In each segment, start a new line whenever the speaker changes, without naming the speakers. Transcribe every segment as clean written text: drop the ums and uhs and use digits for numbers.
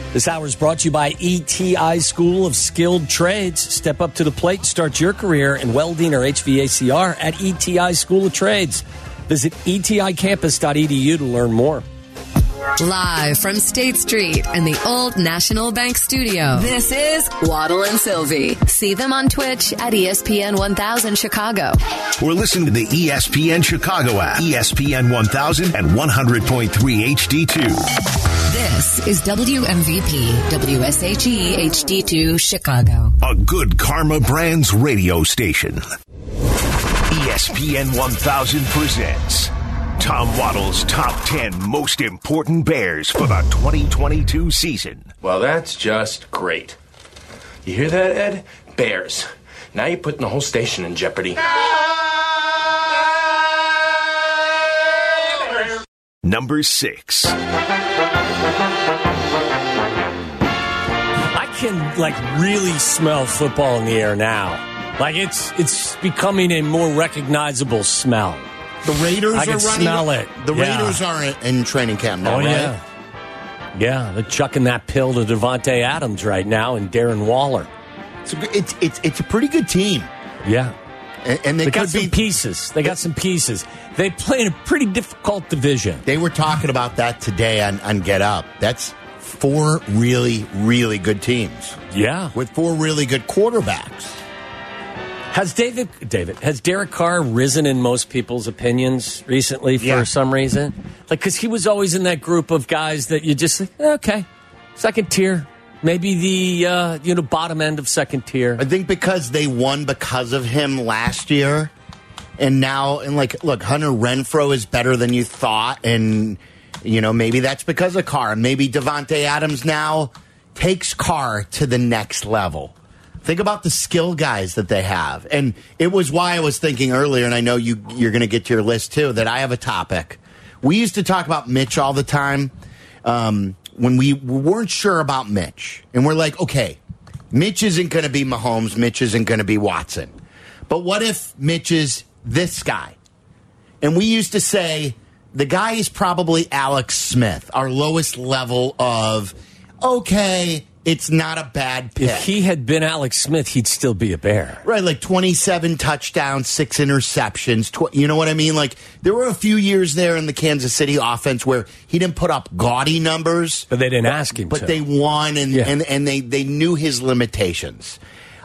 This hour is brought to you by ETI School of Skilled Trades. Step up to the plate, start your career in welding or HVACR at ETI School of Trades. Visit eticampus.edu to learn more.
Live from State Street and the Old National Bank Studio, this is Waddle and Sylvie. See them on Twitch at ESPN 1000 Chicago.
We're listening to the ESPN Chicago app, ESPN 1000 and 100.3 HD2.
This is WMVP, WSHE HD2 Chicago.
A Good Karma Brands radio station. ESPN 1000 presents Tom Waddle's Top 10 Most Important Bears for the 2022 season.
Well, that's just great. You hear that, Ed? Bears. Now you're putting the whole station in jeopardy.
Number 6.
I can, really smell football in the air now. It's becoming a more recognizable smell.
The Raiders
I can
are running.
smell it.
The
Yeah.
Raiders are in training camp now,
Oh,
right?
yeah. Yeah, they're chucking that pill to Devontae Adams right now and Darren Waller.
It's a pretty good team.
Yeah.
And
They got some pieces. They play in a pretty difficult division.
They were talking about that today on Get Up. That's 4 really, really good teams.
Yeah.
With 4 really good quarterbacks.
Has Derek Carr risen in most people's opinions recently for some reason? Because he was always in that group of guys that you just think, okay, second tier. Maybe the bottom end of second tier.
I think because they won because of him last year. And now, look, Hunter Renfrow is better than you thought. And, maybe that's because of Carr. Maybe Devontae Adams now takes Carr to the next level. Think about the skill guys that they have. And it was why I was thinking earlier, and I know you're going to get to your list too, that I have a topic. We used to talk about Mitch all the time when we weren't sure about Mitch. And we're like, okay, Mitch isn't going to be Mahomes. Mitch isn't going to be Watson. But what if Mitch is this guy? And we used to say the guy is probably Alex Smith, our lowest level of, okay, it's not a bad pick.
If he had been Alex Smith, he'd still be a Bear.
Right, 27 touchdowns, 6 interceptions. You know what I mean? There were a few years there in the Kansas City offense where he didn't put up gaudy numbers.
But they didn't ask him to.
But they won, and they knew his limitations.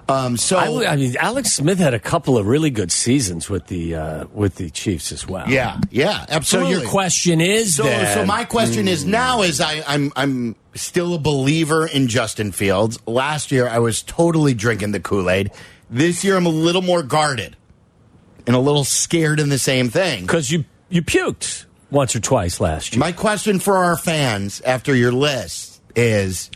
Alex Smith had a couple of really good seasons with the Chiefs as well.
Yeah, absolutely.
So your question is
so my question is now is I'm still a believer in Justin Fields. Last year I was totally drinking the Kool-Aid. This year I'm a little more guarded and a little scared in the same thing.
Because you puked once or twice last year.
My question for our fans after your list is,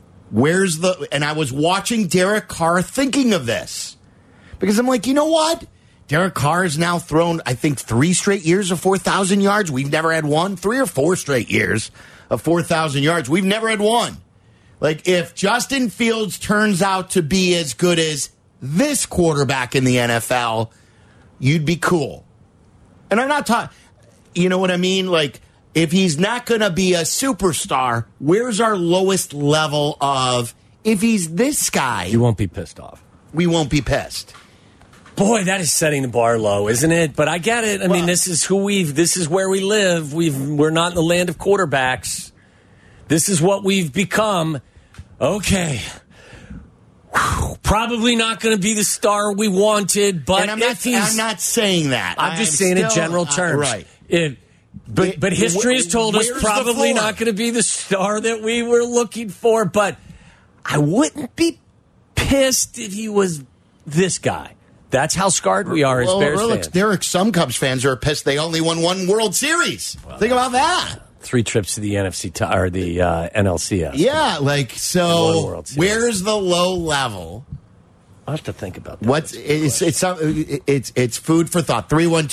and I was watching Derek Carr thinking of this. Because I'm like, you know what? Derek Carr has now thrown, I think, 3 straight years of 4,000 yards. We've never had one. 3 or 4 straight years of 4,000 yards. We've never had one. If Justin Fields turns out to be as good as this quarterback in the NFL, you'd be cool. And I'm not talking, you know what I mean? If he's not going to be a superstar, where's our lowest level of, if he's this guy?
You won't be pissed off.
We won't be pissed.
Boy, that is setting the bar low, isn't it? But I get it. I mean, this is where we live. We're not in the land of quarterbacks. This is what we've become. Okay. Probably not going to be the star we wanted, but
I'm not saying that.
I'm just saying in general terms.
Right.
But history has told us probably not going to be the star that we were looking for. But I wouldn't be pissed if he was this guy. That's how scarred we are as Bears fans.
There are some Cubs fans who are pissed they only won 1 World Series. Think about that.
3 trips to the NFC or the NLCS.
Yeah, so where's the low level?
I'll have to think about that.
It's food for thought.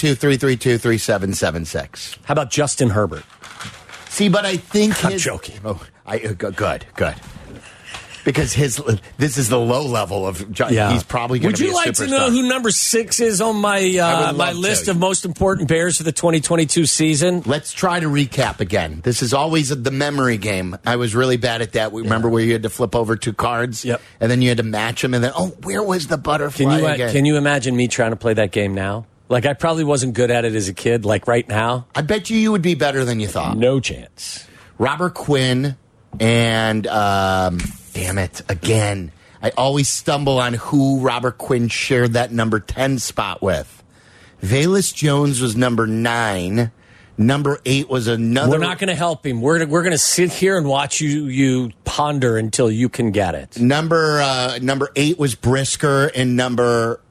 312-332-3776.
How about Justin Herbert?
See, but I think
I'm joking.
Good. Because this is the low level of. He's probably going to be a superstar.
Would you like to know who number 6 is on my my list of most important Bears for the 2022 season?
Let's try to recap again. This is always the memory game. I was really bad at that. Remember where you had to flip over 2 cards?
Yep.
And then you had to match them, and then, where was the butterfly again?
Can you imagine me trying to play that game now? Like, I probably wasn't good at it as a kid. Like, right now?
I bet you would be better than you thought.
No chance.
Robert Quinn and, damn it, again. I always stumble on who Robert Quinn shared that number 10 spot with. Velus Jones was number 9. Number 8 was another.
We're not going to help him. We're going to sit here and watch you ponder until you can get it.
Number 8 was Brisker, and number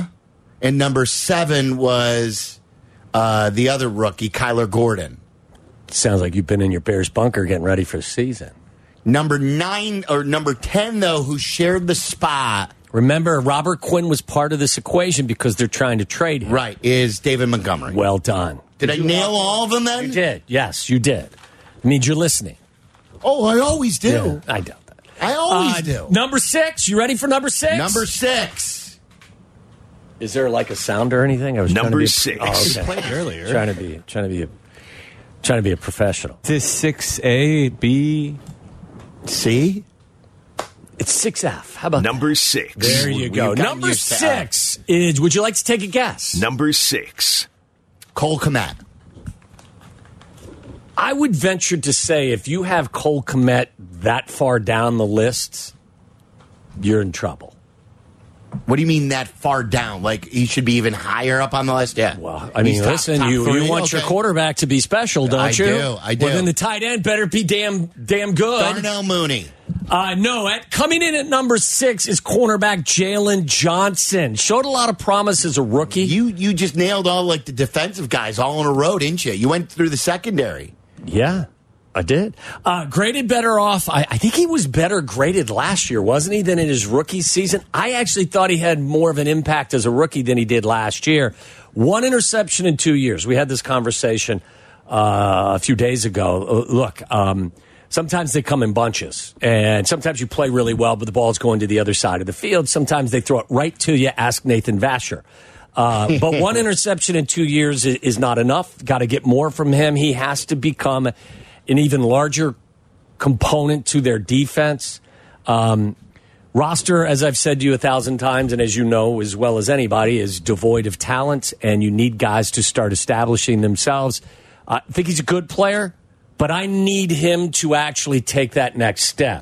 7 was the other rookie, Kyler Gordon.
Sounds like you've been in your Bears bunker getting ready for the season.
Number 10, though, who shared the spot.
Remember, Robert Quinn was part of this equation because they're trying to trade him.
Right, is David Montgomery.
Well done.
Did I nail all of them then?
You did. Yes, you did. It means you're listening.
Oh, I always do.
Yeah, I doubt that.
I always do.
Number 6. You ready for number 6?
Number 6.
Is there like a sound or anything? I was
number
trying to be
6.
Okay.
Played earlier.
Trying to be a professional.
Is this 6A, B?
C?
It's 6F. How about
number
that?
6?
There you go. Number 6 is, would you like to take a guess?
Number 6.
Cole Kmet.
I would venture to say if you have Cole Kmet that far down the list, you're in trouble.
What do you mean that far down? Like, he should be even higher up on the list? Yeah.
Well, I mean, listen, you want your quarterback to be special, don't you?
I do.
Well, then the tight end better be damn good.
Darnell Mooney.
No, coming in at number 6 is cornerback Jalen Johnson. Showed a lot of promise as a rookie.
You just nailed all like the defensive guys all in a row, didn't you? You went through the secondary.
Yeah, I did. Graded better off. I think he was better graded last year, wasn't he, than in his rookie season? I actually thought he had more of an impact as a rookie than he did last year. 1 interception in 2 years. We had this conversation a few days ago. Look, sometimes they come in bunches, and sometimes you play really well, but the ball's going to the other side of the field. Sometimes they throw it right to you. Ask Nathan Vasher. But 1 interception in 2 years is not enough. Got to get more from him. He has to become an even larger component to their defense. Roster, as I've said to you 1,000 times, and as you know as well as anybody, is devoid of talent, and you need guys to start establishing themselves. I think he's a good player, but I need him to actually take that next step.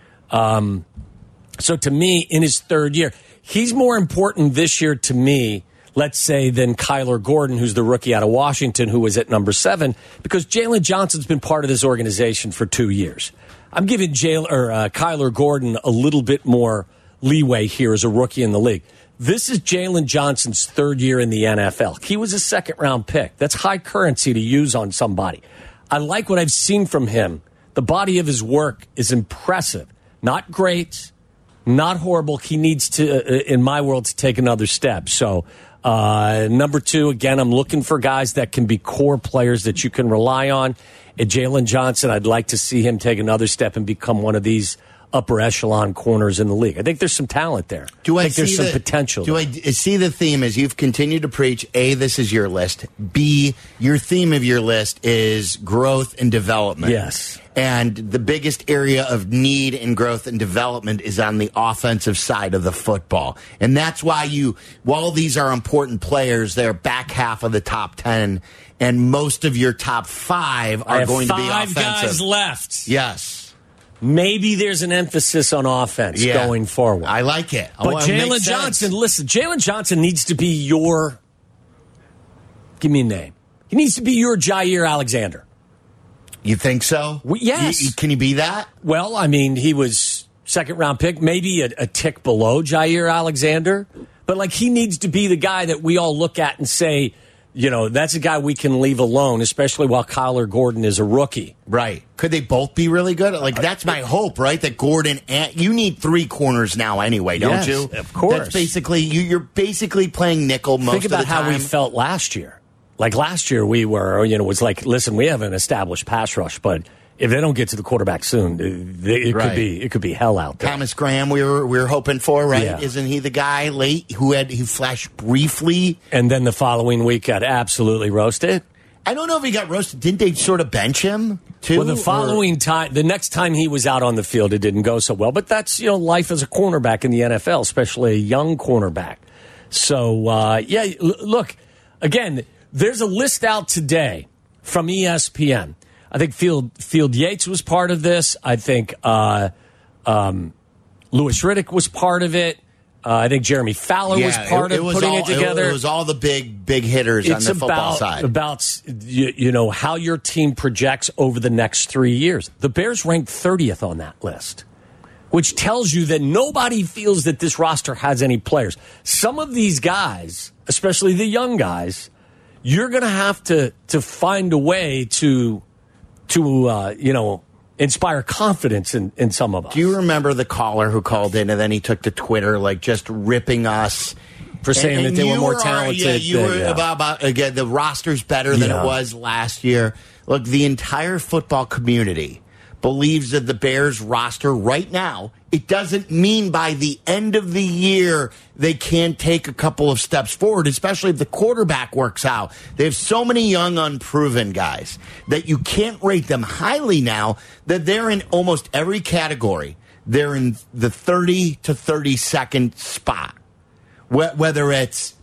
So to me, in his 3rd year, he's more important this year to me, let's say, than Kyler Gordon, who's the rookie out of Washington, who was at number 7, because Jalen Johnson's been part of this organization for 2 years. I'm giving Kyler Gordon a little bit more leeway here as a rookie in the league. This is Jalen Johnson's 3rd year in the NFL. He was a 2nd-round pick. That's high currency to use on somebody. I like what I've seen from him. The body of his work is impressive. Not great, not horrible. He needs to, in my world, to take another step. So, number 2, again, I'm looking for guys that can be core players that you can rely on. And Jalen Johnson, I'd like to see him take another step and become one of these upper echelon corners in the league. I think there's some talent there. I think there's some potential.
Do I see the theme as you've continued to preach, A, this is your list. B, your theme of your list is growth and development.
Yes.
And the biggest area of need in growth and development is on the offensive side of the football. And that's why while these are important players, they're back half of the top 10, and most of your top 5 are going to be offensive.
5 guys left.
Yes.
Maybe there's an emphasis on offense going forward.
I like it.
But Jalen Johnson, listen, Jalen Johnson needs to be your, give me a name. He needs to be your Jair Alexander.
You think so?
Yes.
Can he be that?
Well, I mean, he was 2nd-round pick, maybe a tick below Jair Alexander. But, like, he needs to be the guy that we all look at and say, you know, that's a guy we can leave alone, especially while Kyler Gordon is a rookie.
Right. Could they both be really good? Like, that's my hope, right? That Gordon you need 3 corners now anyway, don't you?
Of course.
That's basically, you're basically playing nickel most of the time.
Think about how we felt last year. Like last year we were, it was like, listen, we have an established pass rush, but if they don't get to the quarterback soon, it could be hell out there.
Thomas Graham, we were hoping for, right?
Yeah.
Isn't he the guy late who flashed briefly,
and then the following week got absolutely roasted?
I don't know if he got roasted. Didn't they sort of bench him too?
Well, the next time he was out on the field, it didn't go so well. But that's life as a cornerback in the NFL, especially a young cornerback. So look, again, there's a list out today from ESPN. I think Field Yates was part of this. I think Louis Riddick was part of it. I think Jeremy Fowler was part of putting it together.
It was all the big hitters on the football side.
About how your team projects over the next 3 years. The Bears ranked 30th on that list, which tells you that nobody feels that this roster has any players. Some of these guys, especially the young guys, you're going to have to find a way to inspire confidence in some of us.
Do you remember the caller who called in and then he took to Twitter, like just ripping us
for saying that they were more talented?
Again, the roster's better than it was last year. Look, the entire football community believes that the Bears roster right now, it doesn't mean by the end of the year they can take a couple of steps forward, especially if the quarterback works out. They have so many young, unproven guys that you can't rate them highly now, that they're in almost every category. They're in the 30 to 32nd spot. Whether it's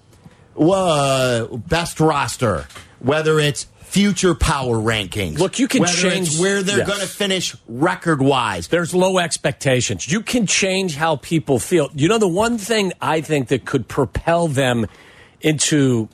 best roster, whether it's future power rankings.
Look, you can change
where they're going to finish record-wise.
There's low expectations. You can change how people feel. The one thing I think that could propel them into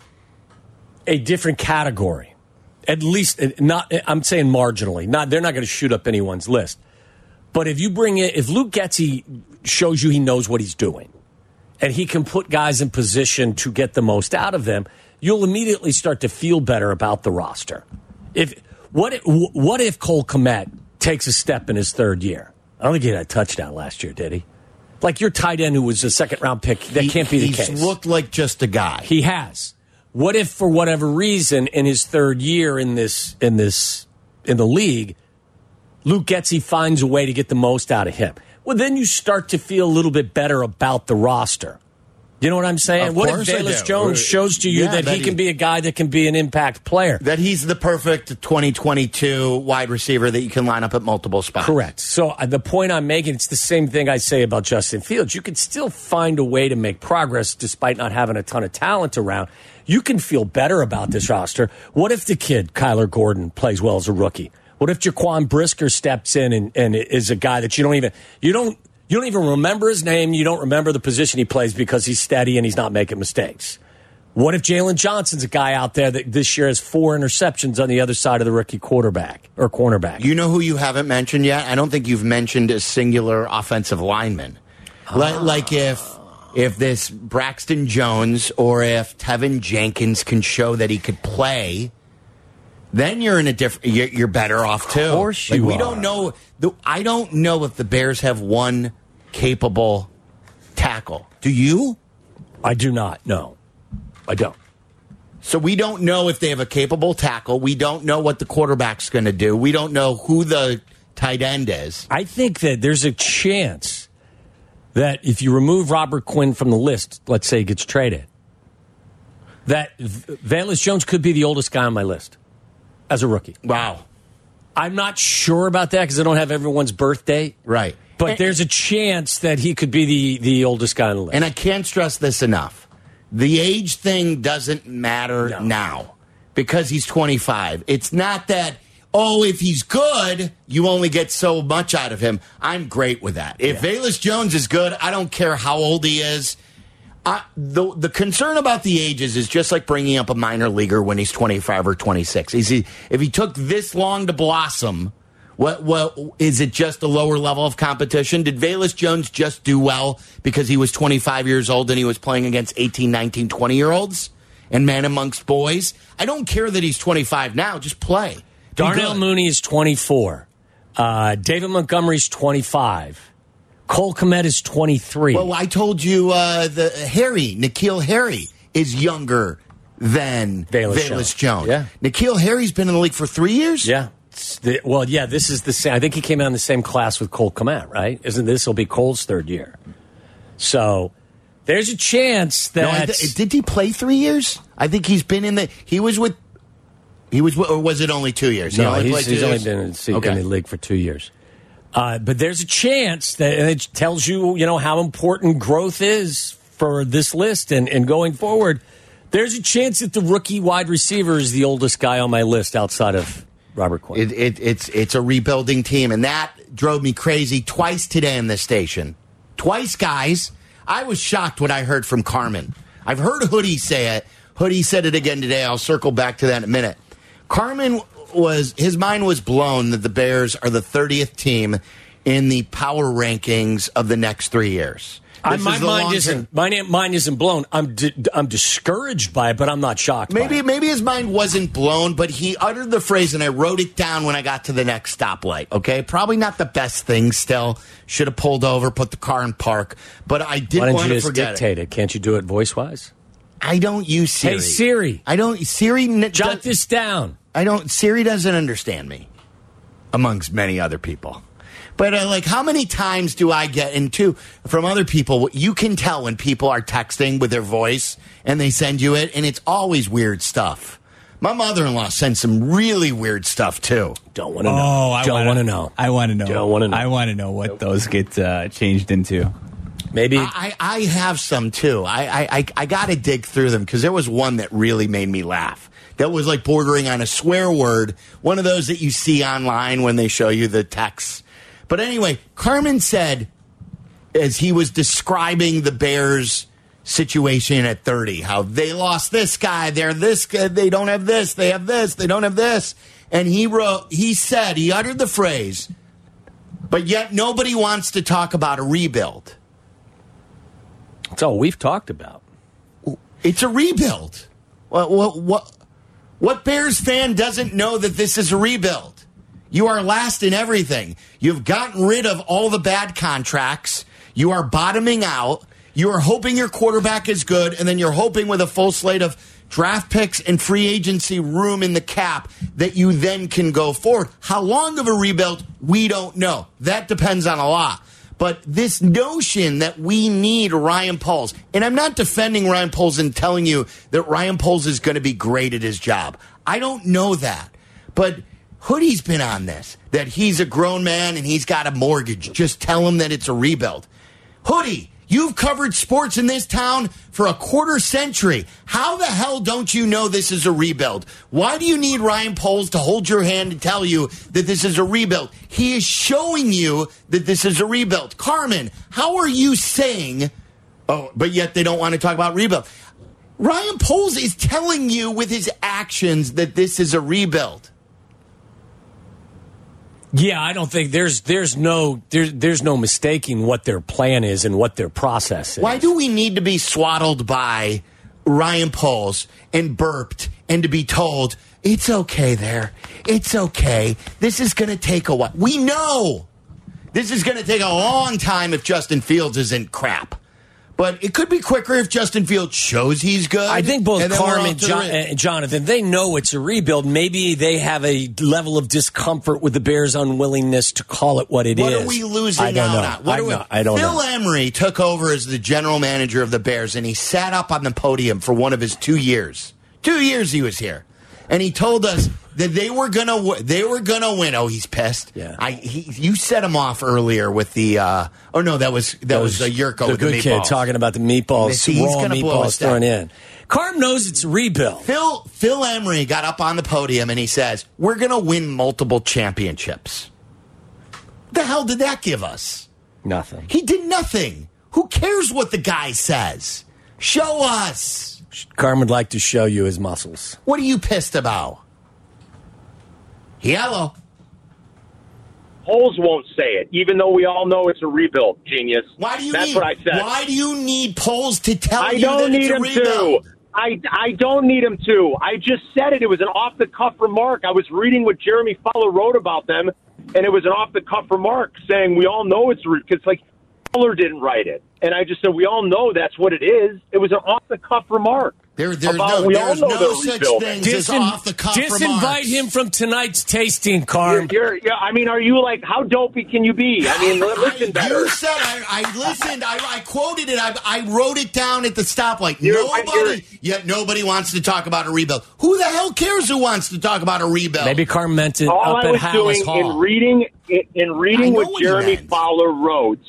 a different category, at least I'm saying marginally. They're not going to shoot up anyone's list. But if Luke Getsy shows you he knows what he's doing, and he can put guys in position to get the most out of them, you'll immediately start to feel better about the roster. What if Cole Kmet takes a step in his third year? I don't think he had a touchdown last year, did he? Like your tight end who was a second-round pick, that can't be the case.
He's looked like just a guy.
He has. What if, for whatever reason, in his third year in the league, Luke Getsy finds a way to get the most out of him? Well, then you start to feel a little bit better about the roster. You know what I'm saying? What if Velus Jones shows to you that he can be a guy that can be an impact player?
That he's the perfect 2022 wide receiver that you can line up at multiple spots.
Correct. So the point I'm making, it's the same thing I say about Justin Fields. You can still find a way to make progress despite not having a ton of talent around. You can feel better about this roster. What if the kid, Kyler Gordon, plays well as a rookie? What if Jaquan Brisker steps in and is a guy that you don't even remember his name. You don't remember the position he plays because he's steady and he's not making mistakes. What if Jalen Johnson's a guy out there that this year has 4 interceptions on the other side of the rookie quarterback or cornerback?
You know who you haven't mentioned yet? I don't think you've mentioned a singular offensive lineman. Like if this Braxton Jones or if Tevin Jenkins can show that he could play, then you're in a different. You're better off too.
Of course you are.
We don't know. I don't know if the Bears have one capable tackle. Do you?
I do not. No, I don't.
So we don't know if they have a capable tackle. We don't know what the quarterback's going to do. We don't know who the tight end is.
I think that there's a chance that if you remove Robert Quinn from the list, let's say he gets traded, that Velus Jones could be the oldest guy on my list as a rookie.
Wow.
I'm not sure about that because I don't have everyone's birthday.
Right.
But there's a chance that he could be the oldest guy on the list.
And I can't stress this enough. The age thing doesn't matter now because he's 25. It's not that, if he's good, you only get so much out of him. I'm great with that. If Velus Jones is good, I don't care how old he is. The concern about the ages is just like bringing up a minor leaguer when he's 25 or 26. If he took this long to blossom, what is it just a lower level of competition? Did Velus Jones just do well because he was 25 years old and he was playing against 18, 19, 20-year-olds and man amongst boys? I don't care that he's 25 now. Just play.
Darnell Mooney is 24. David Montgomery's 25. Cole Kmet is 23.
Well, I told you N'Keal Harry is younger than Velus Jones.
Yeah.
N'Keal Harry's been in the league for 3 years?
Yeah. This is the same. I think he came out in the same class with Cole Kmet, right? Isn't this will be Cole's third year? So there's a chance that
did he play 3 years? I think he's been in the. Or was it only 2 years?
No, he's only been in the league for 2 years. But there's a chance that, and it tells you, how important growth is for this list and going forward. There's a chance that the rookie wide receiver is the oldest guy on my list outside of Robert Quinn.
It's a rebuilding team, and that drove me crazy twice today in this station. Twice, guys. I was shocked when I heard from Carmen. I've heard Hoodie say it. Hoodie said it again today. I'll circle back to that in a minute. Carmen his mind was blown that the Bears are the 30th team in the power rankings of the next 3 years.
My mind isn't blown. I'm discouraged by it, but I'm not shocked.
Maybe his mind wasn't blown, but he uttered the phrase, and I wrote it down when I got to the next stoplight. Okay, probably not the best thing. Still, should have pulled over, put the car in park, but I didn't want to forget it.
Why don't you just dictate it? Can't you do it voice wise?
I don't use Siri.
Hey Siri,
Siri.
Jot this down.
Siri doesn't understand me, amongst many other people. But how many times do I get into from other people? You can tell when people are texting with their voice and they send you it, and it's always weird stuff. My mother-in-law sends some really weird stuff too.
Don't want to know. I want to know.
I want to know.
Don't want to know.
I want to know what those get changed into.
Maybe
I have some too. I got to dig through them because there was one that really made me laugh. That was bordering on a swear word. One of those that you see online when they show you the texts. But anyway, Carmen said, as he was describing the Bears' situation at 30, how they lost this guy, they're this guy, they don't have this, they have this, they don't have this. And he uttered the phrase, but yet nobody wants to talk about a rebuild.
That's all we've talked about.
It's a rebuild. What Bears fan doesn't know that this is a rebuild? You are last in everything. You've gotten rid of all the bad contracts. You are bottoming out. You are hoping your quarterback is good, and then you're hoping with a full slate of draft picks and free agency room in the cap that you then can go forward. How long of a rebuild, we don't know. That depends on a lot. But this notion that we need Ryan Poles, and I'm not defending Ryan Poles and telling you that Ryan Poles is going to be great at his job. I don't know that. But Hoodie's been on this, that he's a grown man and he's got a mortgage. Just tell him that it's a rebuild. Hoodie, you've covered sports in this town for a quarter century. How the hell don't you know this is a rebuild? Why do you need Ryan Poles to hold your hand and tell you that this is a rebuild? He is showing you that this is a rebuild. Carmen, how are you saying, but yet they don't want to talk about rebuild? Ryan Poles is telling you with his actions that this is a rebuild.
Yeah, I don't think there's no mistaking what their plan is and what their process is.
Why do we need to be swaddled by Ryan Poles and burped and to be told, it's okay there. It's okay. This is going to take a while. We know this is going to take a long time if Justin Fields isn't crap. But it could be quicker if Justin Fields shows he's good.
I think both Carmen and Jonathan, they know it's a rebuild. Maybe they have a level of discomfort with the Bears' unwillingness to call it what it is.
What are we losing out on?
I don't know.
Phil Emery took over as the general manager of the Bears, and he sat up on the podium for one of his 2 years. 2 years he was here. And he told us that they were gonna win. Oh, he's pissed.
Yeah.
You set him off earlier with the. That was Yurko with the
good kid
meatballs.
Talking about the meatballs, raw meatballs thrown in. Carm knows it's a rebuild.
Phil Emery got up on the podium and he says, "We're gonna win multiple championships." The hell did that give us?
Nothing.
He did nothing. Who cares what the guy says? Show us.
Carm would like to show you his muscles.
What are you pissed about? Yellow.
Poles won't say it, even though we all know it's a rebuild, genius. That's what I said.
Why do you need Poles to tell you that it's a rebuild?
I don't need him to. I just said it. It was an off-the-cuff remark. I was reading what Jeremy Fowler wrote about them, and it was an off-the-cuff remark saying we all know it's because Fowler didn't write it. And I just said we all know that's what it is. It was an off-the-cuff remark.
There's
about,
no such thing as off the cuff remarks.
Disinvite him from tonight's tasting, Carm.
I mean, are you like, how dopey can you be? I mean, listen better.
You said I listened. I quoted it. I wrote it down at the stoplight. Nobody wants to talk about a rebuild. Who the hell cares who wants to talk about a rebuild?
Maybe Carm meant it
all
up
I
at
was
Hallis
doing
Hall.
in reading what Jeremy Fowler wrote,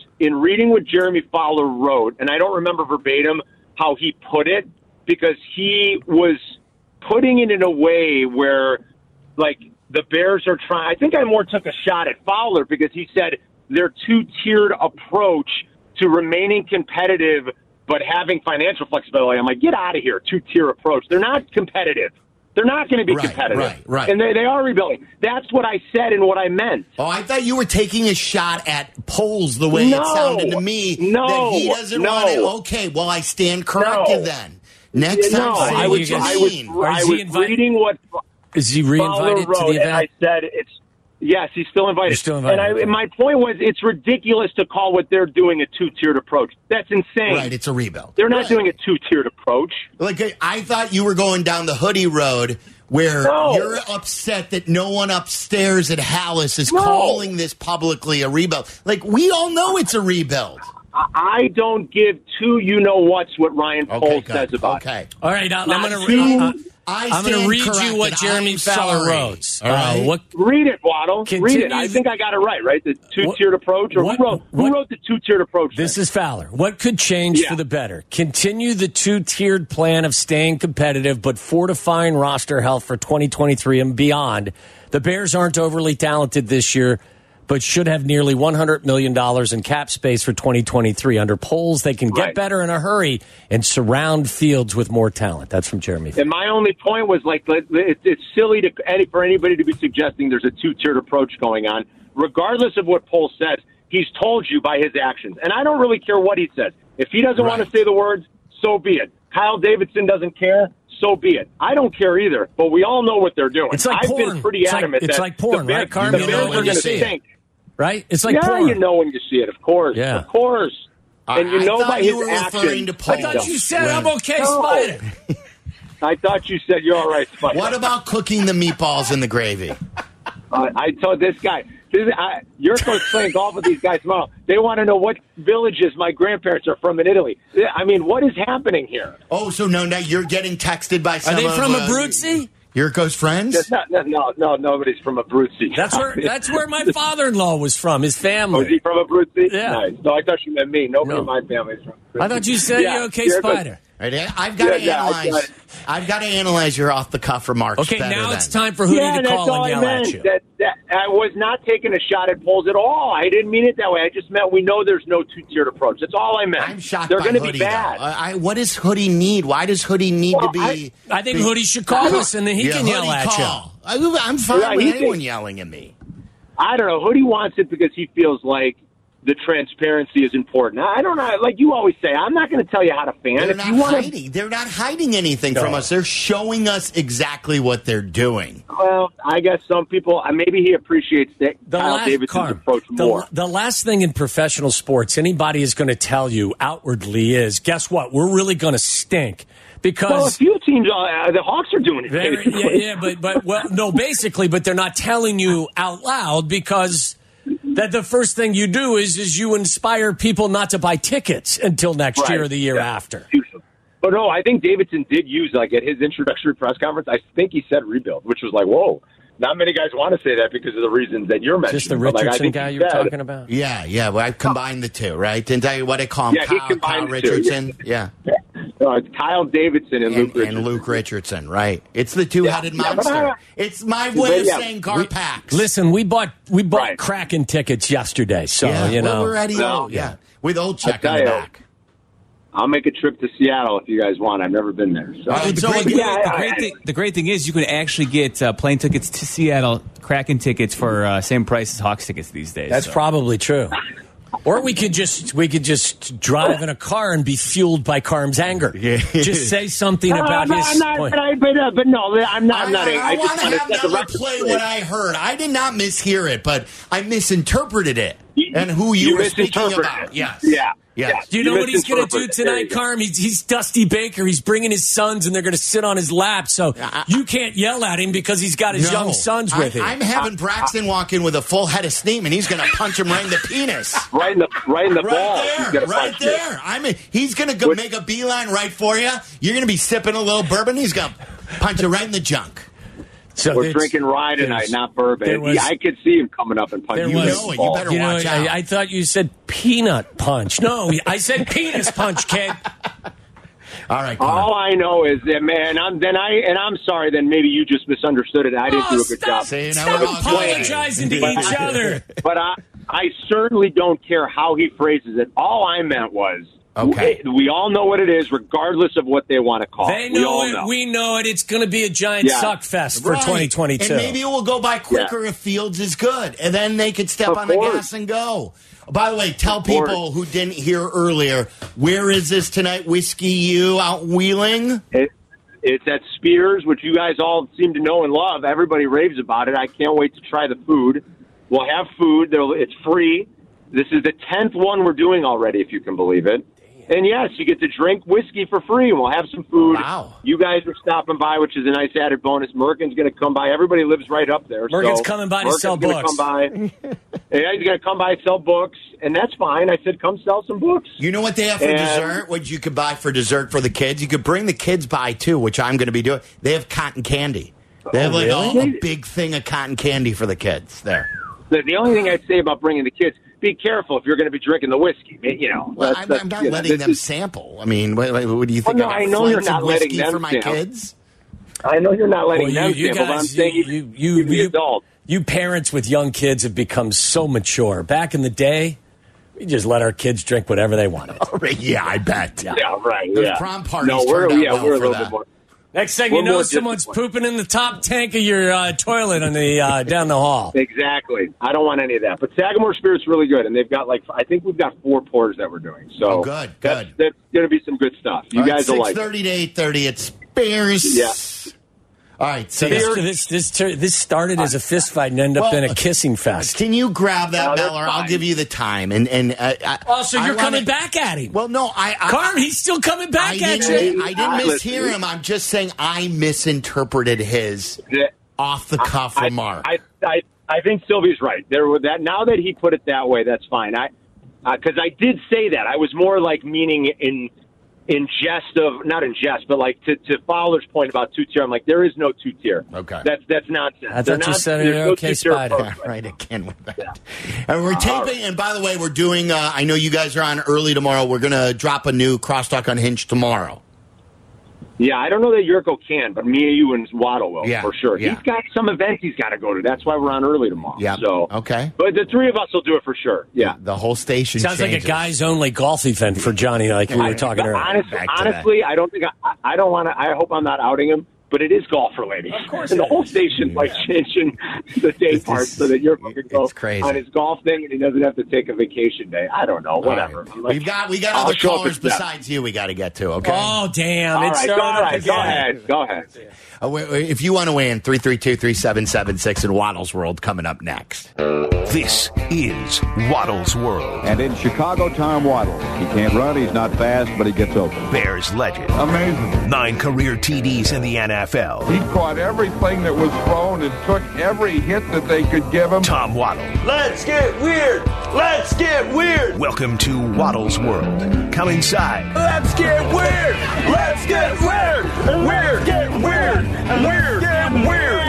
and I don't remember verbatim how he put it, because he was putting it in a way where, like, the Bears are trying. I think I more took a shot at Fowler because he said their two-tiered approach to remaining competitive but having financial flexibility. I'm like, get out of here, two-tier approach. They're not competitive. They're not going to be competitive.
Right.
And they are rebuilding. That's what I said and what I meant.
Oh, I thought you were taking a shot at Poles the way it sounded to me. That he doesn't want it. Okay, well, I stand corrected then. Next time,
I was reading what
is he re-invited
wrote,
to the event?
And I said yes, he's still invited.
You're still invited.
And my point was, it's ridiculous to call what they're doing a two-tiered approach. That's insane.
Right, it's a rebuild.
They're not doing a two-tiered approach.
Like, I thought you were going down the Hoodie road where you're upset that no one upstairs at Hallis is calling this publicly a rebuild. Like, we all know it's a rebuild.
I don't give two you-know-whats what Ryan Poles says about it.
All right, I'm going to read you what Jeremy Fowler wrote.
Read it, Waddle. Read it. I think I got it right? The two-tiered approach? Or who wrote the two-tiered approach?
This is Fowler. What could change for the better? Continue the two-tiered plan of staying competitive but fortifying roster health for 2023 and beyond. The Bears aren't overly talented this year, but should have nearly $100 million in cap space for 2023. Under Poles, they can get better in a hurry and surround Fields with more talent. That's from Jeremy.
And my only point was, like, it's silly for anybody to be suggesting there's a two-tiered approach going on. Regardless of what Poles says, he's told you by his actions. And I don't really care what he says. If he doesn't want to say the words, so be it. Kyle Davidson doesn't care. So be it. I don't care either, but we all know what they're doing.
It's like
I've
porn.
been pretty adamant
it's
that
like porn, right, Carm?
The Bears are going to stink.
Right? It's like porn.
You know when you see it, of course.
Yeah.
Of course. And you know by his action.
I thought you said, I'm okay, Spider.
I thought you said, you're all right, Spider.
What about cooking the meatballs in the gravy?
I told this guy, you're supposed to play golf with these guys tomorrow. They want to know what villages my grandparents are from in Italy. I mean, what is happening here?
Oh, so now you're getting texted by some
Are they from Abruzzi?
Yurko's friends?
No, nobody's from Abruzzi.
That's where my father-in-law was from, his family.
Was he from Abruzzi?
Yeah.
Nice. No, I thought you meant me. Nobody in my family is from Abruzzi.
I thought you said you're okay, Spider.
Right, I've got to analyze your off-the-cuff remarks.
Okay, now it's time for Hootie to call and yell at you.
I was not taking a shot at Poles at all. I didn't mean it that way. I just meant we know there's no two-tiered approach. That's all I meant.
I'm shocked
They're
by
going to
Hoodie,
be bad.
what does Hoodie need? Why does Hoodie need to be...
I think Hoodie should call us, and then he can yell at you.
I'm fine with anyone yelling at me.
I don't know. Hoodie wants it because he feels like the transparency is important. I don't know. Like you always say, I'm not going to tell you how to fan.
They're not hiding anything from us. They're showing us exactly what they're doing.
Well, I guess some people, maybe he appreciates Kyle Davidson's approach more.
The last thing in professional sports anybody is going to tell you outwardly is, guess what? We're really going to stink. Because
a few teams, the Hawks are doing it.
Basically, but they're not telling you out loud because that the first thing you do is you inspire people not to buy tickets until next year or the year after.
But no, I think Davidson did use, like, at his introductory press conference, I think he said rebuild, which was like, whoa. Not many guys want to say that because of the reasons that you're mentioning.
Just the Richardson guy you were talking about?
Yeah. Well, I combined the two, right? Didn't I what I call him? Kyle Richardson? Yeah.
No, it's Kyle Davidson and Luke Richardson.
And Luke Richardson, right. It's the two-headed monster. It's my way of saying Garpax.
Listen, we bought Kraken tickets yesterday, so, you know.
We're already with old check on the back.
I'll make a trip to Seattle if you guys want. I've never been there. So.
The great thing is you can actually get plane tickets to Seattle, Kraken tickets for same price as Hawks tickets these days.
That's probably true. Or we could just drive in a car and be fueled by Carm's anger. Just say something about his point.
But no, I'm not.
I want to have them replay what I heard. I did not mishear it, but I misinterpreted it. And who you were speaking about. Yes.
Yeah.
Yes.
Do you know what he's going to do tonight, Carm? He's Dusty Baker. He's bringing his sons, and they're going to sit on his lap. So you can't yell at him because he's got his young sons with him.
I'm having Braxton walk in with a full head of steam, and he's going to punch him right in the penis.
Right in the ball.
Right there. I mean, he's going to go make a beeline right for you. You're going to be sipping a little bourbon. He's going to punch you right in the junk.
So we're drinking rye tonight, not bourbon. I could see him coming up and punching you.
You better watch out.
I thought you said peanut punch. No, I said penis punch, kid.
All right.
All I know is that, man. I'm sorry. Then maybe you just misunderstood it. I didn't do a good job.
Stop apologizing to each other.
But I certainly don't care how he phrases it. All I meant was. Okay. We all know what it is, regardless of what they want to call it.
They know it. We know it. It's going to be a giant suck fest for 2022.
And maybe it will go by quicker if Fields is good. And then they could step on the gas and go. By the way, tell people who didn't hear earlier, where is this tonight? Whiskey U out Wheeling?
It's at Spears, which you guys all seem to know and love. Everybody raves about it. I can't wait to try the food. We'll have food. It's free. This is the 10th one we're doing already, if you can believe it. And, yes, you get to drink whiskey for free, and we'll have some food.
Wow.
You guys are stopping by, which is a nice added bonus. Merkin's going to come by. Everybody lives right up there.
Merkin's coming by to sell books.
Come by. Yeah, he's going to come by and sell books, and that's fine. I said, come sell some books.
You know what they have for dessert? What you could buy for dessert for the kids? You could bring the kids by, too, which I'm going to be doing. They have cotton candy. They have a big thing of cotton candy for the kids there.
The only thing I'd say about bringing the kids, be careful if you're going to be drinking the whiskey. You know,
well, I'm not letting them sample. I mean, what do you think?
Well, no, I know you're not letting them
for my kids.
I know you're not letting them sample. But I'm saying
you parents with young kids have become so mature. Back in the day, we just let our kids drink whatever they wanted.
Yeah, I bet.
Yeah, right.
Those prom parties.
No, we're a little bit more.
Next thing you know, someone's pooping in the top tank of your toilet on the down the hall.
Exactly. I don't want any of that. But Sagamore Spirit's really good, and they've got I think we've got 4 pours that we're doing. So
good.
That's going to be some good stuff. You guys will like it.
6:30 to 8:30 at Spears.
Yeah.
All right,
so this started as a fist fight and ended up in a kissing fest.
Can you grab that, Miller? I'll give you the time.
So you're coming back at him?
Well, no,
Carm, he's still coming back at you.
I didn't mishear him. I'm just saying I misinterpreted his off the cuff remark.
I think Sylvie's right. Now that he put it that way, that's fine. Because I did say that. I was more like meaning in jest of, not in jest, but like to Fowler's point about 2-tier, I'm like, there is no 2-tier.
Okay.
That's nonsense.
I thought you said it. Okay, Spider.
Right, again with that. Yeah. And we're taping, and by the way, we're doing, I know you guys are on early tomorrow. We're going to drop a new Crosstalk Unhinged tomorrow.
Yeah, I don't know that Yurko can, but me, you, and Waddle will, for sure.
Yeah.
He's got some event he's got to go to. That's why we're on early tomorrow.
Yeah.
So,
okay.
But the 3 of us will do it for sure. Yeah.
The whole station
sounds
changes.
like a guys-only golf event for Johnny, like we were talking earlier.
Honestly, I don't think I don't want to. I hope I'm not outing him. But it is golf-related.
Of course.
And the whole station's like changing the day part so that you're going to go on his golf thing and he doesn't have to take a vacation day. I don't know. Whatever.
Right. Like, we got other callers besides you we got to get to, okay?
Oh, damn.
All right. Go ahead.
If you want to win, 332-3776 in Waddle's World coming up next.
This is Waddle's World.
And in Chicago, Tom Waddle. He can't run, he's not fast, but he gets open.
Bears legend.
Amazing.
9 career TDs in the NFL.
He caught everything that was thrown and took every hit that they could give him.
Tom Waddle.
Let's get weird. Let's get weird.
Welcome to Waddle's World. Come inside.
Let's get weird. Let's get weird. Weird. Get weird. Weird. Get weird.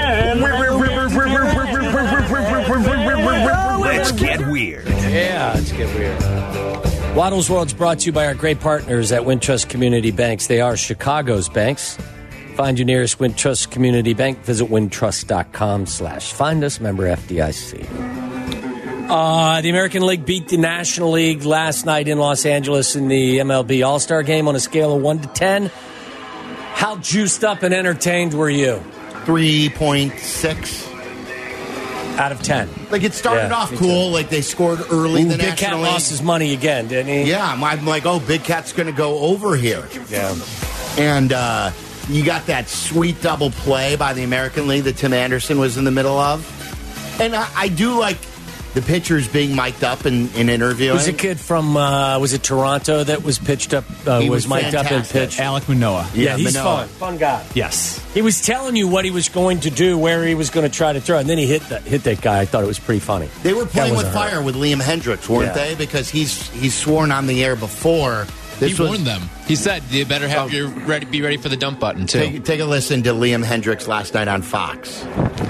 Let's get weird.
Yeah, let's get weird. Waddle's World is brought to you by our great partners at Wintrust Community Banks. They are Chicago's banks. Find your nearest Wintrust Community Bank. Visit wintrust.com/find us. Member FDIC. The American League beat the National League last night in Los Angeles in the MLB All-Star Game on a scale of 1 to 10. How juiced up and entertained were you?
3.6
out of 10.
Like it started off cool. Too. Like they scored early. The
Big Cat lost his money again, didn't he?
Yeah, I'm like, oh, Big Cat's going to go over here.
Yeah,
and you got that sweet double play by the American League that Tim Anderson was in the middle of, and I do like the pitchers being mic'd up and interviewing.
Was a kid from was it Toronto that was pitched up? Was mic'd up and pitched.
Alek Manoah.
Yeah, he's
Manoah.
fun guy.
Yes.
He was telling you what he was going to do, where he was going to try to throw, and then he hit that guy. I thought it was pretty funny.
They were playing with
wasn't
fire with Liam Hendricks, weren't they? Because he's sworn on the air before.
He warned them. He said, "You better have be ready for the dump button too."
Take a listen to Liam Hendricks last night on Fox.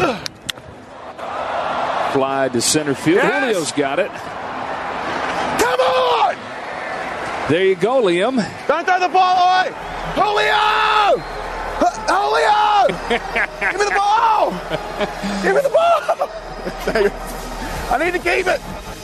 Fly to center field.
Yes.
Julio's got it.
Come on!
There you go, Liam.
Don't throw the ball away! Julio! Julio! Give me the ball! Give me the ball! I need to keep it.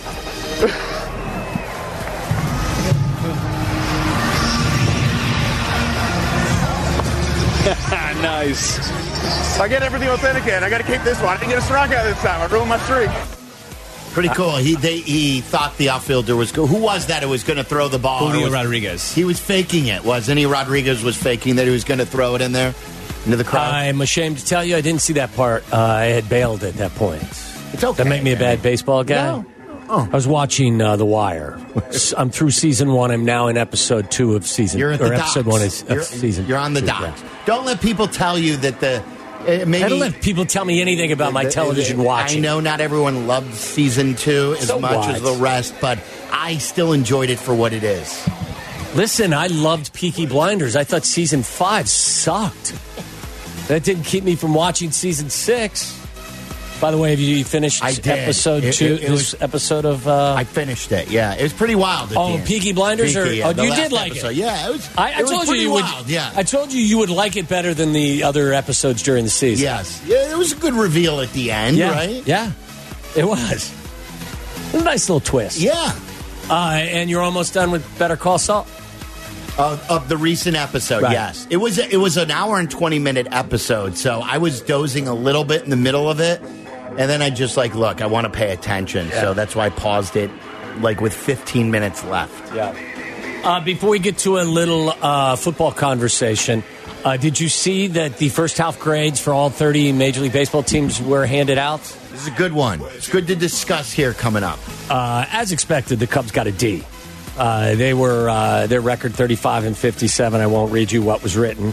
Nice.
I get everything authenticated. I got to keep this one. I didn't get a strikeout this time. I ruined my streak.
Pretty cool. He thought the outfielder was who was that? Who was going to throw the ball?
Julio Rodriguez.
He was faking it, wasn't he? Rodriguez was faking that he was going to throw it in there into the crowd.
I'm ashamed to tell you, I didn't see that part. I had bailed at that point.
It's okay.
That make me a bad baseball guy?
No. Oh.
I was watching The Wire. I'm through season 1. I'm now in episode 2 of season.
You're at the docks.
episode 1 is season.
You're on the
2,
docks.
yeah.
Don't let people tell you that maybe.
I don't let people tell me anything about my television watching.
I know not everyone loved season 2 as much as the rest, but I still enjoyed it for what it is.
Listen, I loved Peaky Blinders. I thought season 5 sucked. That didn't keep me from watching season 6. By the way, have you finished episode 2? Episode of...
I finished it, yeah. It was pretty wild.
Peaky Blinders?
Peaky,
you did like
episode.
it?
Yeah, it was
I told you would.
wild, yeah.
I told you would like it better than the other episodes during the season.
Yes. Yeah, it was a good reveal at the end, right?
Yeah, it was. It was a nice little twist.
Yeah.
And you're almost done with Better Call Saul?
Of the recent episode,
right.
Yes. It was an hour and 20-minute episode, so I was dozing a little bit in the middle of it. And then I just look, I want to pay attention. Yeah. So that's why I paused it, with 15 minutes left.
Yeah. Before we get to a little football conversation, did you see that the first half grades for all 30 Major League Baseball teams were handed out?
This is a good one. It's good to discuss here coming up.
As expected, the Cubs got a D. They were their record 35-57. I won't read you what was written.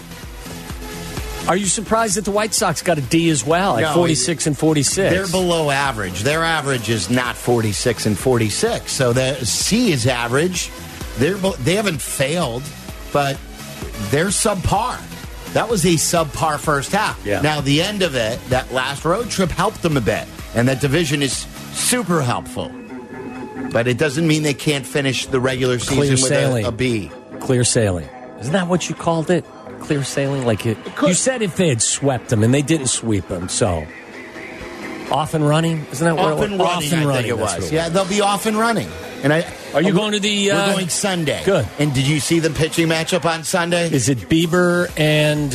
Are you surprised that the White Sox got a D as well at 46-46?
They're below average. Their average is not 46-46. So the C is average. They haven't failed, but they're subpar. That was a subpar first half.
Yeah.
Now, the end of it, that last road trip helped them a bit, and that division is super helpful. But it doesn't mean they can't finish the regular season with a B.
Clear sailing. Isn't that what you called it? Clear sailing? You said if they had swept them, and they didn't sweep them, so off and running? Isn't that what it was?
Off and running, I think it was. Yeah, they'll be off and running. And
are you going to the...
We're going Sunday.
Good.
And did you see the pitching matchup on Sunday?
Is it Bieber and...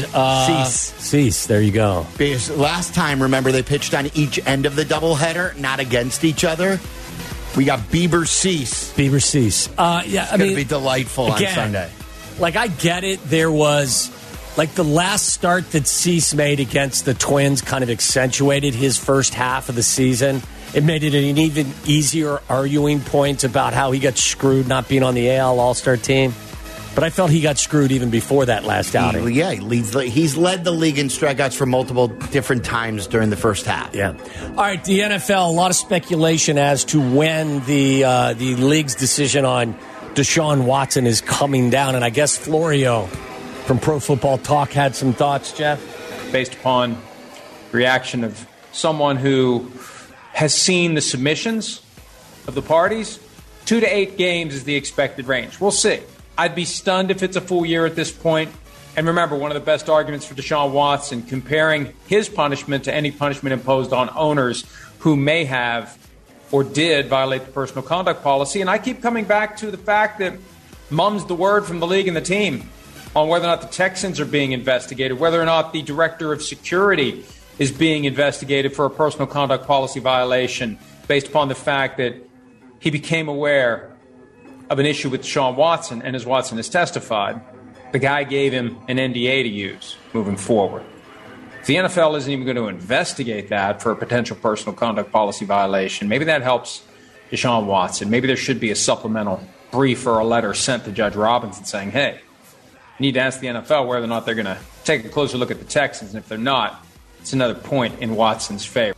Cease. There you go.
Because last time, remember, they pitched on each end of the doubleheader, not against each other. We got Bieber-Cease.
Bieber-Cease.
It's going to be delightful on Sunday.
I get it. There was... the last start that Cease made against the Twins kind of accentuated his first half of the season. It made it an even easier arguing point about how he got screwed not being on the AL All-Star team. But I felt he got screwed even before that last outing.
He's led the league in strikeouts for multiple different times during the first half.
Yeah. All right, the NFL, a lot of speculation as to when the league's decision on Deshaun Watson is coming down. And I guess Florio from Pro Football Talk had some thoughts, Jeff?
Based upon reaction of someone who has seen the submissions of the parties, 2 to 8 games is the expected range. We'll see. I'd be stunned if it's a full year at this point. And remember, one of the best arguments for Deshaun Watson, comparing his punishment to any punishment imposed on owners who may have or did violate the personal conduct policy. And I keep coming back to the fact that mum's the word from the league and the team on whether or not the Texans are being investigated, whether or not the director of security is being investigated for a personal conduct policy violation based upon the fact that he became aware of an issue with Deshaun Watson, and as Watson has testified, the guy gave him an NDA to use moving forward. the NFL isn't even going to investigate that for a potential personal conduct policy violation, maybe that helps Deshaun Watson. Maybe there should be a supplemental brief or a letter sent to Judge Robinson saying, hey, you need to ask the NFL whether or not they're going to take a closer look at the Texans. And if they're not, it's another point in Watson's favor.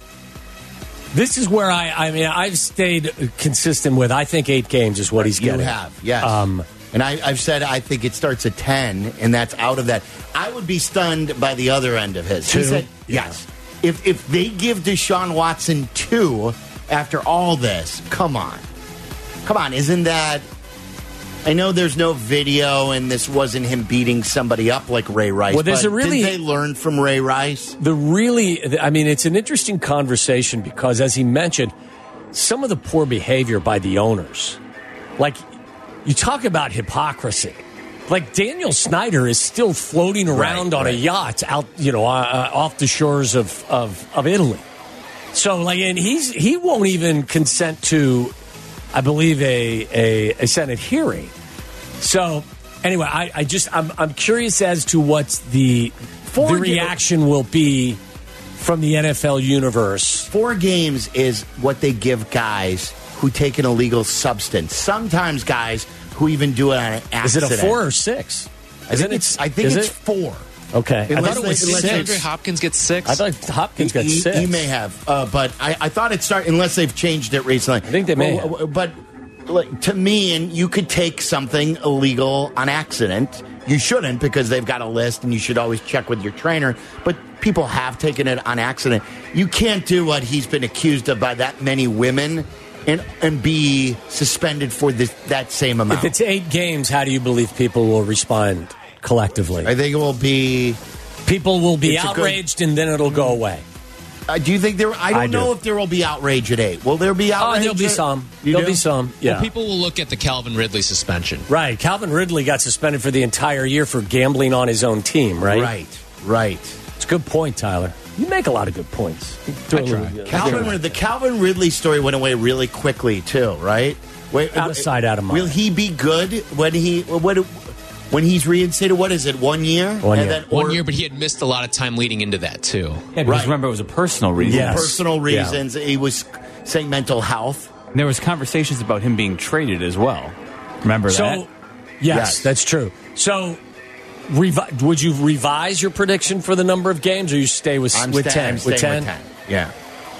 This is where I've stayed consistent with, I think 8 games is what he's getting.
You have, yes. And I've said I think it starts at 10, and that's out of that. I would be stunned by the other end of his.
2?
He said, yes. If they give Deshaun Watson 2 after all this, come on. Isn't that... I know there's no video, and this wasn't him beating somebody up like Ray Rice.
Well, there's
didn't they learn from Ray Rice?
It's an interesting conversation because, as he mentioned, some of the poor behavior by the owners. Like, you talk about hypocrisy. Like, Daniel Snyder is still floating around on a yacht out, off the shores of Italy. So, like, and he won't even consent to, I believe, a Senate hearing. So, anyway, I'm curious as to what's the reaction will be from the NFL universe.
4 games is what they give guys who take an illegal substance. Sometimes guys who even do it on an accident.
Is it a 4 or 6?
I think it's 4.
Okay.
I thought it was 6. DeAndre Hopkins gets 6.
I thought Hopkins got 6.
He may have, but I thought it started, unless they've changed it recently.
I think they may have.
But to me, and you could take something illegal on accident. You shouldn't, because they've got a list, and you should always check with your trainer. But people have taken it on accident. You can't do what he's been accused of by that many women and be suspended for that same amount.
If it's 8 games, how do you believe people will respond collectively?
I think it will be...
People will be outraged, and then it'll go away.
Do you think there... I don't know if there will be outrage at 8. Will there be outrage?
Oh, there'll be some. There'll be some, yeah.
Well, people will look at the Calvin Ridley suspension.
Right. Calvin Ridley got suspended for the entire year for gambling on his own team, right?
Right.
It's a good point, Tyler. You make a lot of good points.
The Calvin Ridley story went away really quickly, too, right?
Out of sight, out of mind.
Will he be good when he's reinstated? What is it, 1 year?
1 year.
1 year, but he had missed a lot of time leading into that, too.
Yeah, because remember, it was a personal reason.
Yes.
Personal reasons. Yeah. He was saying mental health.
And there was conversations about him being traded as well. Remember that?
Yes, that's true. So... would you revise your prediction for the number of games, or you stay with 10?
With 10? Yeah.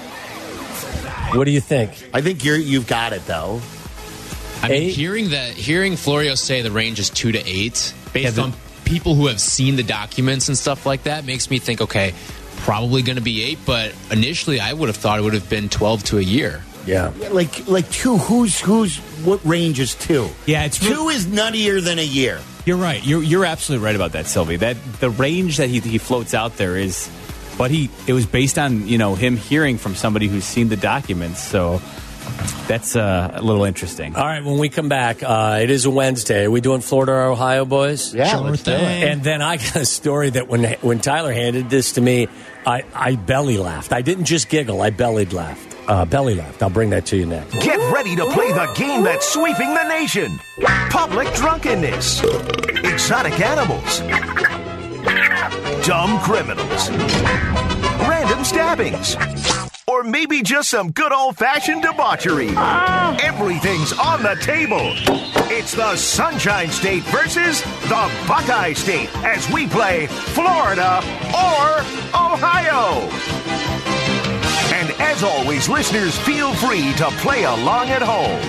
What do you think?
I think you've got it, though.
I mean, hearing Florio say the range is 2 to 8, based on people who have seen the documents and stuff like that, makes me think, okay, probably going to be 8. But initially, I would have thought it would have been 12 to a year.
Yeah.
Like 2. What range is 2?
Yeah, it's
2 is nuttier than a year.
You're right. You're absolutely right about that, Sylvie. That the range that he floats out there is, but it was based on him hearing from somebody who's seen the documents. So that's a little interesting.
All right, when we come back, it is a Wednesday. Are we doing Florida or Ohio, boys?
Yeah, let's do it.
And then I got a story that when Tyler handed this to me, I belly laughed. I didn't just giggle. I belly laughed. I'll bring that to you next.
Get ready to play the game that's sweeping the nation. Public drunkenness. Exotic animals. Dumb criminals. Random stabbings. Or maybe just some good old-fashioned debauchery. Everything's on the table. It's the Sunshine State versus the Buckeye State as we play Florida or Ohio. And as always, listeners, feel free to play along at home.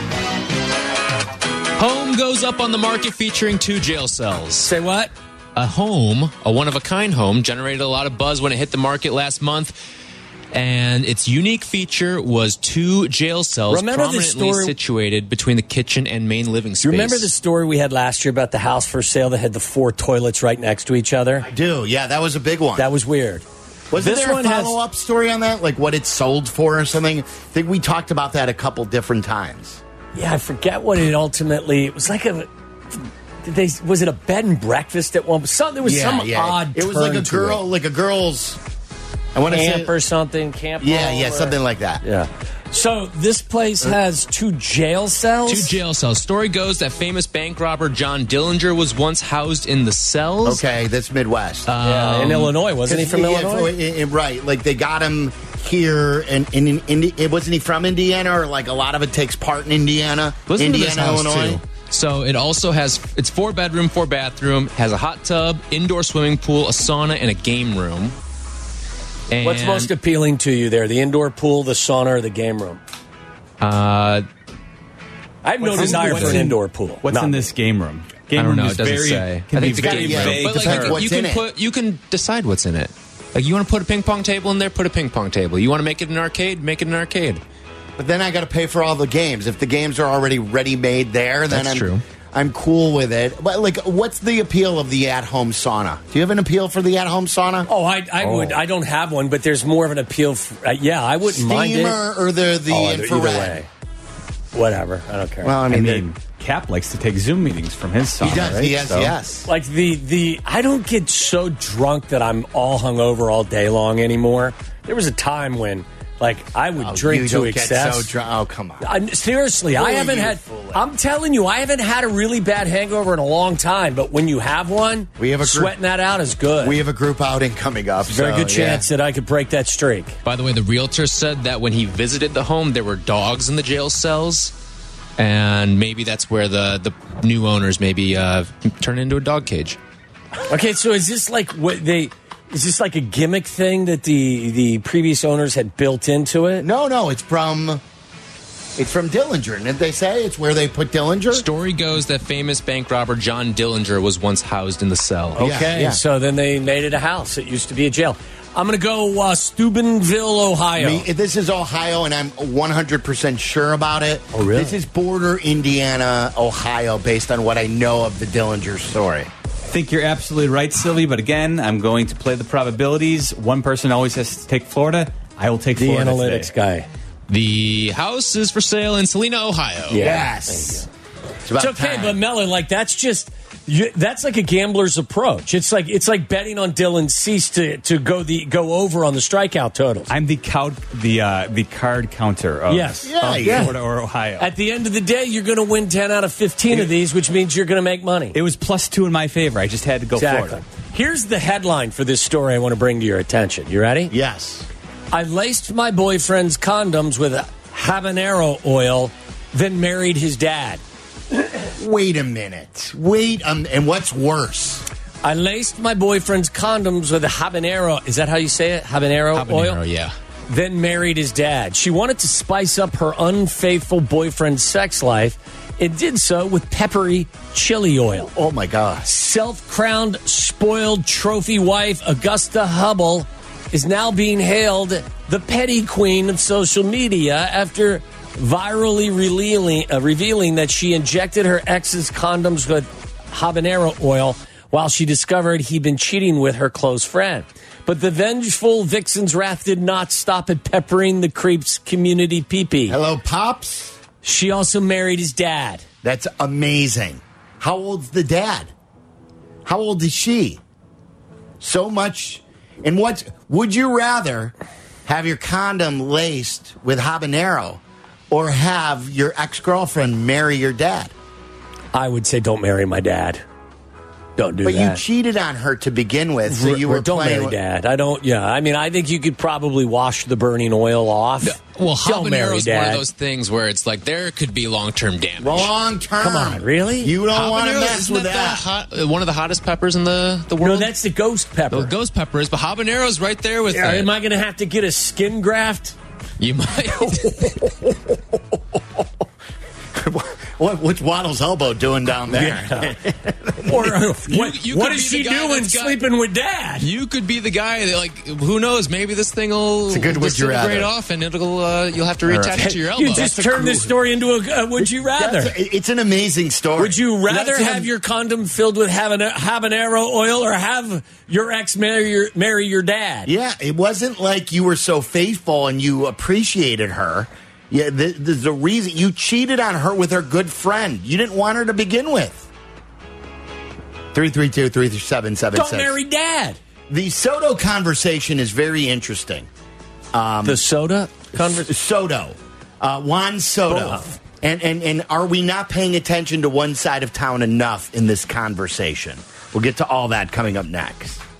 Home goes up on the market featuring 2 jail cells.
Say what?
A one-of-a-kind home, generated a lot of buzz when it hit the market last month. And its unique feature was 2 jail cells prominently situated between the kitchen and main living space.
You remember the story we had last year about the house for sale that had the 4 toilets right next to each other?
I do. Yeah, that was a big one.
That was weird.
Wasn't there a follow-up story on that? Like what it sold for or something? I think we talked about that a couple different times.
Yeah, I forget what it ultimately... It was like was it a bed and breakfast at one? There was some odd.
It was like a girl's. I want to say
or something. Camp.
Yeah, something like that.
Yeah. So this place has 2 jail cells?
2 jail cells. Story goes that famous bank robber John Dillinger was once housed in the cells.
Okay, that's Midwest.
Yeah, in Illinois. Wasn't he from Illinois?
Right. Like, they got him here, and wasn't he from Indiana, or like a lot of it takes part in Indiana?
Listen
Indiana,
to this house,
Illinois?
too. So it also has, it's 4 bedroom, 4 bathroom, has a hot tub, indoor swimming pool, a sauna, and a game room. And
what's most appealing to you there? The indoor pool, the sauna, or the game room?
I
have no desire for an indoor pool.
What's in this game room? Game
I don't
room
know.
is
It doesn't
very,
say.
Can
I
be
think it's a
very
game room.
vague.
But like, you can decide what's in it. Like, you want to put a ping pong table in there, put a ping pong table. You want to make it an arcade, make it an arcade.
But then I got to pay for all the games. If the games are already ready-made there, then
true.
I'm cool with it. But, like, what's the appeal of the at-home sauna? Do you have an appeal for the at-home sauna?
Oh, I would. I don't have one, but there's more of an appeal. Yeah, I wouldn't mind it.
Steamer or the infrared?
Either way. Whatever. I don't care.
Well, I mean,
Cap likes to take Zoom meetings from his sauna.
He does.
Right?
Yes.
Like the I don't get so drunk that I'm all hungover all day long anymore. There was a time when, like, I would drink to excess.
Get so drunk. Oh, come on.
Seriously, I haven't had. I'm telling you, I haven't had a really bad hangover in a long time. But when you have one, sweating that out is good.
We have a group outing coming up.
Very good chance that I could break that streak.
By the way, the realtor said that when he visited the home, there were dogs in the jail cells. And maybe that's where the new owners maybe turn it into a dog cage.
Okay, so is this like what they? Is this like a gimmick thing that the previous owners had built into it?
No, it's from Dillinger. Didn't they say it's where they put Dillinger?
Story goes that famous bank robber John Dillinger was once housed in the cell.
Okay, so then they made it a house. It used to be a jail. I'm going to go Steubenville, Ohio.
This is Ohio, and I'm 100% sure about it.
Oh, really?
This is border Indiana, Ohio, based on what I know of the Dillinger story.
I think you're absolutely right, Sylvie, but again, I'm going to play the probabilities. One person always has to take Florida. I will take
the
Florida
analytics
today.
guy.
The house is for sale in Salina, Ohio.
Yes.
It's okay, but Mellon, like, that's just... that's like a gambler's approach. It's like betting on Dylan Cease to go over on the strikeout totals.
I'm the card counter of, Florida or Ohio.
At the end of the day, you're going to win 10 out of 15 of these, which means you're going to make money.
It was +2 in my favor. I just had to go Florida.
Here's the headline for this story I want to bring to your attention. You ready?
Yes.
I laced my boyfriend's condoms with habanero oil, then married his dad.
Wait a minute. And what's worse?
I laced my boyfriend's condoms with habanero. Is that how you say it? Habanero oil?
Yeah.
Then married his dad. She wanted to spice up her unfaithful boyfriend's sex life and did so with peppery chili oil.
Oh, my God.
Self-crowned, spoiled trophy wife Augusta Hubble is now being hailed the petty queen of social media after virally revealing that she injected her ex's condoms with habanero oil while she discovered he'd been cheating with her close friend. But the vengeful vixen's wrath did not stop at peppering the creep's community pee-pee.
Hello, Pops?
She also married his dad.
That's amazing. How old's the dad? How old is she? So much. And would you rather have your condom laced with habanero or have your ex-girlfriend marry your dad?
I would say don't marry my dad. Don't do
that. But you cheated on her to begin with, so you were
don't marry dad. I don't. Yeah, I mean, I think you could probably wash the burning oil off.
Well, habanero is one of those things where it's like there could be long-term damage.
Long-term.
Come on, really?
You don't want to mess with that.
One of the hottest peppers in the world.
No, that's the ghost pepper.
The ghost pepper is, but habanero's right there with.
Yeah, am I going to have to get a skin graft?
You might.
What's Waddle's elbow doing down there?
Yeah. What is she doing sleeping with dad?
You could be the guy that, like, who knows? Maybe this thing will disintegrate off, and you'll have to reattach it to your elbow.
You just turned this story into a would you rather?
It's an amazing story.
Would you rather have your condom filled with habanero oil or have your ex marry your dad?
Yeah, it wasn't like you were so faithful and you appreciated her. Yeah, there's a reason. You cheated on her with her good friend. You didn't want her to begin with. 332-337-76.
Don't marry dad.
The Soto conversation is very interesting.
The soda conversation?
Soto. Juan Soto. And are we not paying attention to one side of town enough in this conversation? We'll get to all that coming up next.